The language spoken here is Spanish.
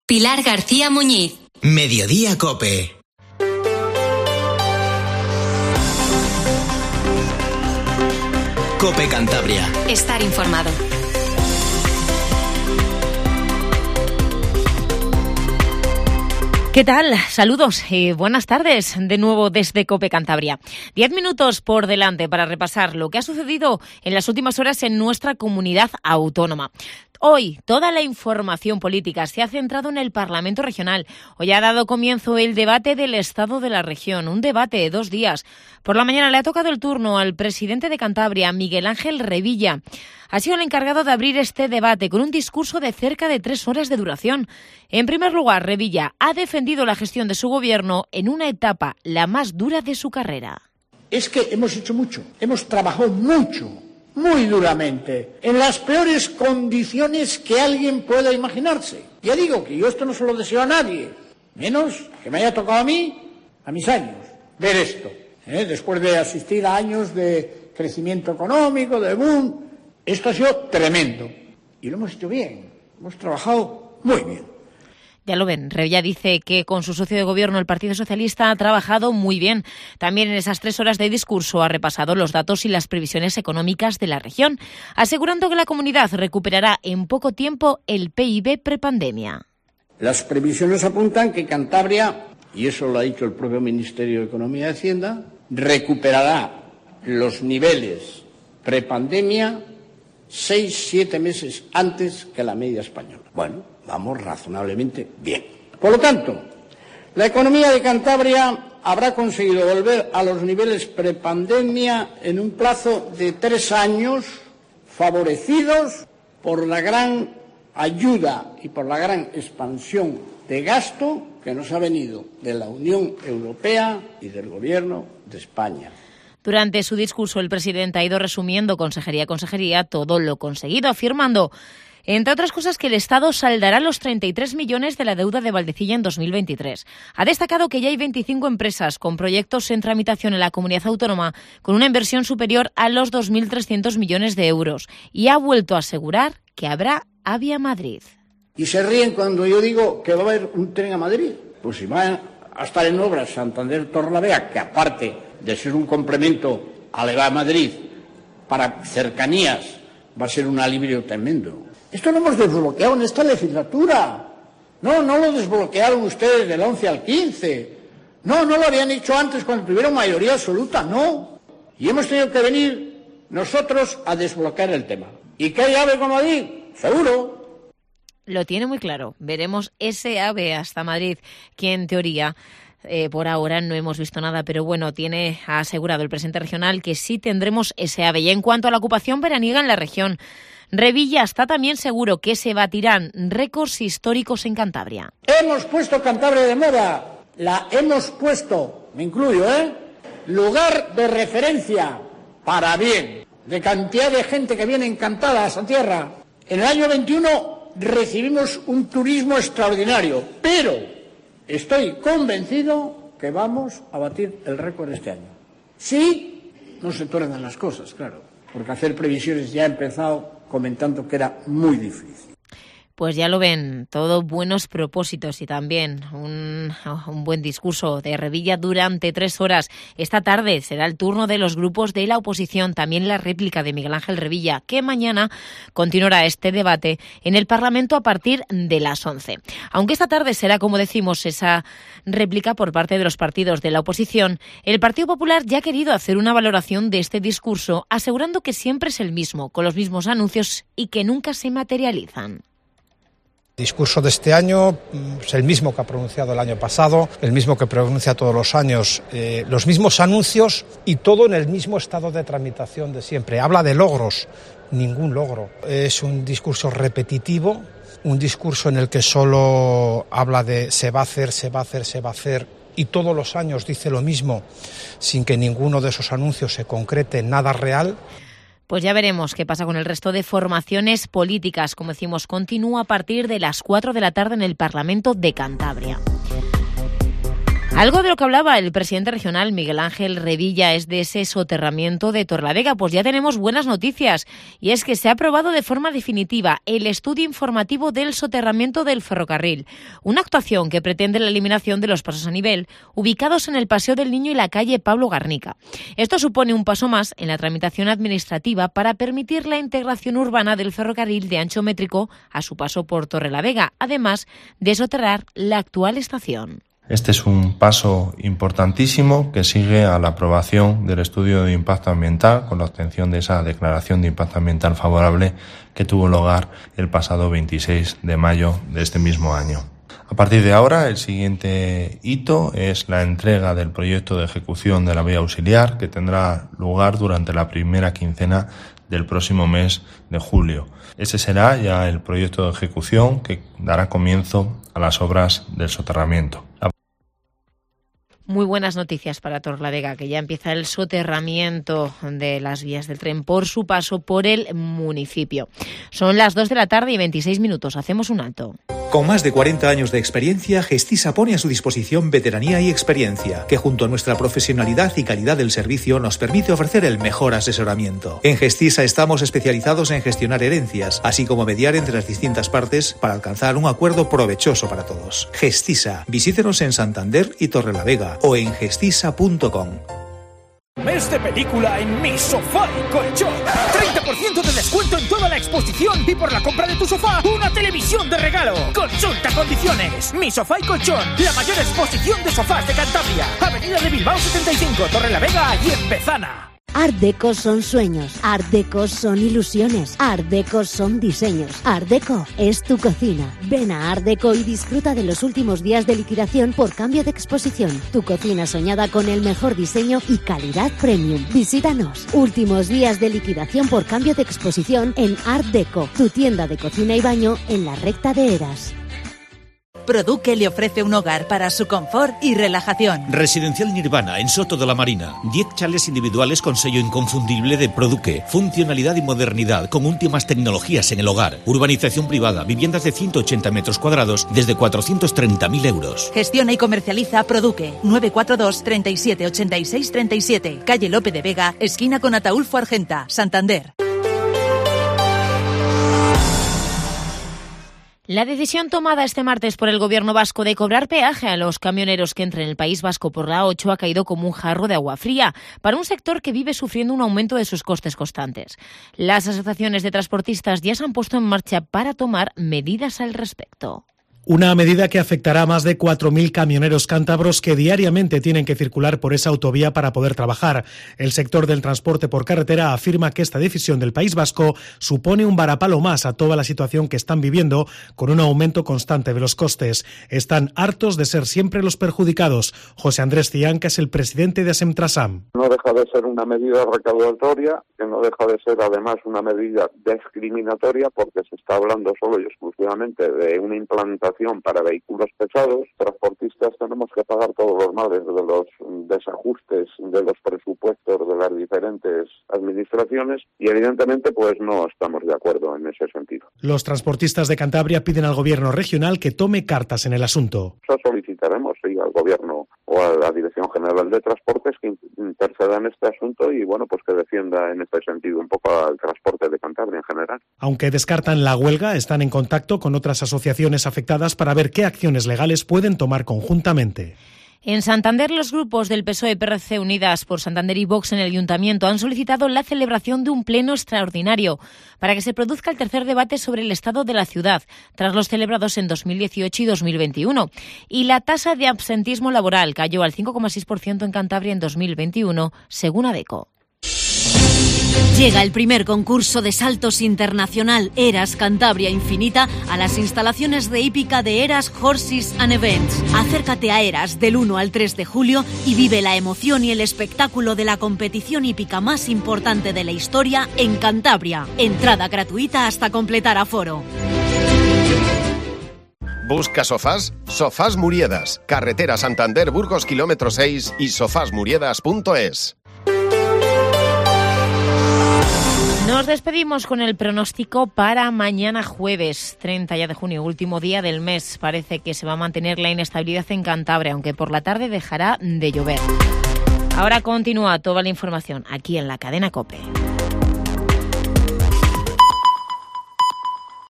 Pilar García Muñiz. Mediodía COPE. COPE Cantabria. Estar informado. ¿Qué tal? Saludos y buenas tardes de nuevo desde COPE Cantabria. 10 minutos por delante para repasar lo que ha sucedido en las últimas horas en nuestra comunidad autónoma. Hoy, toda la información política se ha centrado en el Parlamento Regional. Hoy ha dado comienzo el debate del Estado de la región, un debate de 2 días. Por la mañana le ha tocado el turno al presidente de Cantabria, Miguel Ángel Revilla. Ha sido el encargado de abrir este debate con un discurso de cerca de 3 horas de duración. En primer lugar, Revilla ha defendido la gestión de su gobierno en una etapa la más dura de su carrera. Es que hemos hecho mucho, hemos trabajado mucho, muy duramente, en las peores condiciones que alguien pueda imaginarse. Ya digo que yo esto no se lo deseo a nadie, menos que me haya tocado a mí, a mis años, ver esto. Después de asistir a años de crecimiento económico, de boom, esto ha sido tremendo. Y lo hemos hecho bien, hemos trabajado muy bien. Ya lo ven, Revilla dice que con su socio de gobierno, el Partido Socialista, ha trabajado muy bien. También en esas 3 horas de discurso ha repasado los datos y las previsiones económicas de la región, asegurando que la comunidad recuperará en poco tiempo el PIB prepandemia. Las previsiones apuntan que Cantabria, y eso lo ha dicho el propio Ministerio de Economía y Hacienda, recuperará los niveles prepandemia 6-7 meses antes que la media española. Bueno, vamos razonablemente bien. Por lo tanto, la economía de Cantabria habrá conseguido volver a los niveles prepandemia en un plazo de 3 años, favorecidos por la gran ayuda y por la gran expansión de gasto que nos ha venido de la Unión Europea y del Gobierno de España. Durante su discurso, el presidente ha ido resumiendo consejería a consejería todo lo conseguido, afirmando, entre otras cosas, que el Estado saldará los 33 millones de la deuda de Valdecilla en 2023. Ha destacado que ya hay 25 empresas con proyectos en tramitación en la comunidad autónoma con una inversión superior a los 2.300 millones de euros y ha vuelto a asegurar que habrá AVE a Madrid. Y se ríen cuando yo digo que va a haber un tren a Madrid. Pues si van a estar en obras Santander-Torlavega, que aparte de ser un complemento a la AVE a Madrid para cercanías, va a ser un alivio tremendo. Esto lo hemos desbloqueado en esta legislatura. No lo desbloquearon ustedes del 11 al 15. No lo habían hecho antes cuando tuvieron mayoría absoluta, no. Y hemos tenido que venir nosotros a desbloquear el tema. ¿Y qué hay AVE con Madrid? Seguro. Lo tiene muy claro. Veremos ese AVE hasta Madrid, que en teoría por ahora no hemos visto nada, pero bueno, ha asegurado el presidente regional que sí tendremos ese AVE. Y en cuanto a la ocupación veraniega en la región, Revilla está también seguro que se batirán récords históricos en Cantabria. Hemos puesto Cantabria de moda, la hemos puesto, me incluyo, lugar de referencia para bien, de cantidad de gente que viene encantada a esa tierra. En el año 21 recibimos un turismo extraordinario, pero estoy convencido que vamos a batir el récord este año. Sí, no se tornan las cosas, claro, porque hacer previsiones ya he empezado comentando que era muy difícil. Pues ya lo ven, todo buenos propósitos y también un buen discurso de Revilla durante 3 horas. Esta tarde será el turno de los grupos de la oposición, también la réplica de Miguel Ángel Revilla, que mañana continuará este debate en el Parlamento a partir de las 11. Aunque esta tarde será, como decimos, esa réplica por parte de los partidos de la oposición, el Partido Popular ya ha querido hacer una valoración de este discurso, asegurando que siempre es el mismo, con los mismos anuncios y que nunca se materializan. El discurso de este año es el mismo que ha pronunciado el año pasado, el mismo que pronuncia todos los años, los mismos anuncios y todo en el mismo estado de tramitación de siempre. Habla de logros, ningún logro. Es un discurso repetitivo, un discurso en el que solo habla de se va a hacer, se va a hacer, se va a hacer y todos los años dice lo mismo sin que ninguno de esos anuncios se concrete en nada real. Pues ya veremos qué pasa con el resto de formaciones políticas. Como decimos, continúa a partir de las 4 de la tarde en el Parlamento de Cantabria. Algo de lo que hablaba el presidente regional Miguel Ángel Revilla es de ese soterramiento de Torrelavega. Pues ya tenemos buenas noticias, y es que se ha aprobado de forma definitiva el estudio informativo del soterramiento del ferrocarril, una actuación que pretende la eliminación de los pasos a nivel ubicados en el Paseo del Niño y la calle Pablo Garnica. Esto supone un paso más en la tramitación administrativa para permitir la integración urbana del ferrocarril de ancho métrico a su paso por Torrelavega, además de soterrar la actual estación. Este es un paso importantísimo que sigue a la aprobación del estudio de impacto ambiental con la obtención de esa declaración de impacto ambiental favorable que tuvo lugar el pasado 26 de mayo de este mismo año. A partir de ahora, el siguiente hito es la entrega del proyecto de ejecución de la vía auxiliar, que tendrá lugar durante la primera quincena del próximo mes de julio. Ese será ya el proyecto de ejecución que dará comienzo a las obras del soterramiento. Muy buenas noticias para Torrelavega, que ya empieza el soterramiento de las vías del tren por su paso por el municipio. Son las 2 de la tarde y 26 minutos. Hacemos un alto. Con más de 40 años de experiencia, Gestisa pone a su disposición veteranía y experiencia, que junto a nuestra profesionalidad y calidad del servicio nos permite ofrecer el mejor asesoramiento. En Gestisa estamos especializados en gestionar herencias, así como mediar entre las distintas partes para alcanzar un acuerdo provechoso para todos. Gestisa, visítenos en Santander y Torrelavega o en gestisa.com. Mes de película en Mi Sofá y Colchón. 30% de descuento en toda la exposición y por la compra de tu sofá, una televisión de regalo. Consulta condiciones. Mi Sofá y Colchón, la mayor exposición de sofás de Cantabria. Avenida de Bilbao 75, Torrelavega y en Bezana. Art Deco son sueños, Art Deco son ilusiones, Art Deco son diseños. Art Deco es tu cocina. Ven a Art Deco y disfruta de los últimos días de liquidación por cambio de exposición. Tu cocina soñada con el mejor diseño y calidad premium. Visítanos. Últimos días de liquidación por cambio de exposición en Art Deco, tu tienda de cocina y baño en la recta de Eras. Produque le ofrece un hogar para su confort y relajación. Residencial Nirvana en Soto de la Marina. 10 chalets individuales con sello inconfundible de Produque. Funcionalidad y modernidad con últimas tecnologías en el hogar. Urbanización privada. Viviendas de 180 metros cuadrados desde 430.000 euros. Gestiona y comercializa Produque. 942 37 86 37. Calle Lope de Vega, esquina con Ataúlfo Argenta, Santander. La decisión tomada este martes por el Gobierno vasco de cobrar peaje a los camioneros que entren en el País Vasco por la A8 ha caído como un jarro de agua fría para un sector que vive sufriendo un aumento de sus costes constantes. Las asociaciones de transportistas ya se han puesto en marcha para tomar medidas al respecto. Una medida que afectará a más de 4.000 camioneros cántabros que diariamente tienen que circular por esa autovía para poder trabajar. El sector del transporte por carretera afirma que esta decisión del País Vasco supone un varapalo más a toda la situación que están viviendo con un aumento constante de los costes. Están hartos de ser siempre los perjudicados. José Andrés Cianca es el presidente de Asemtrasam. No deja de ser una medida recaudatoria, que no deja de ser además una medida discriminatoria porque se está hablando solo y exclusivamente de una implantación para vehículos pesados. Transportistas tenemos que pagar todos los males de los desajustes de los presupuestos de las diferentes administraciones y evidentemente pues no estamos de acuerdo en ese sentido. Los transportistas de Cantabria piden al gobierno regional que tome cartas en el asunto. Solicitaremos al gobierno o a la Dirección General de Transportes que interceda en este asunto y bueno, pues que defienda en este sentido un poco al transporte de Cantabria en general. Aunque descartan la huelga, están en contacto con otras asociaciones afectadas para ver qué acciones legales pueden tomar conjuntamente. En Santander, los grupos del PSOE, PRC, Unidas por Santander y Vox en el Ayuntamiento han solicitado la celebración de un pleno extraordinario para que se produzca el tercer debate sobre el estado de la ciudad, tras los celebrados en 2018 y 2021. Y la tasa de absentismo laboral cayó al 5,6% en Cantabria en 2021, según ADECO. Llega el primer concurso de saltos internacional Eras Cantabria Infinita a las instalaciones de hípica de Eras Horses and Events. Acércate a Eras del 1 al 3 de julio y vive la emoción y el espectáculo de la competición hípica más importante de la historia en Cantabria. Entrada gratuita hasta completar aforo. ¿Busca sofás? Sofás Muriedas. Carretera Santander-Burgos, kilómetro 6 y sofásmuriedas.es. Nos despedimos con el pronóstico para mañana jueves, 30 ya de junio, último día del mes. Parece que se va a mantener la inestabilidad en Cantabria, aunque por la tarde dejará de llover. Ahora continúa toda la información aquí en la cadena COPE.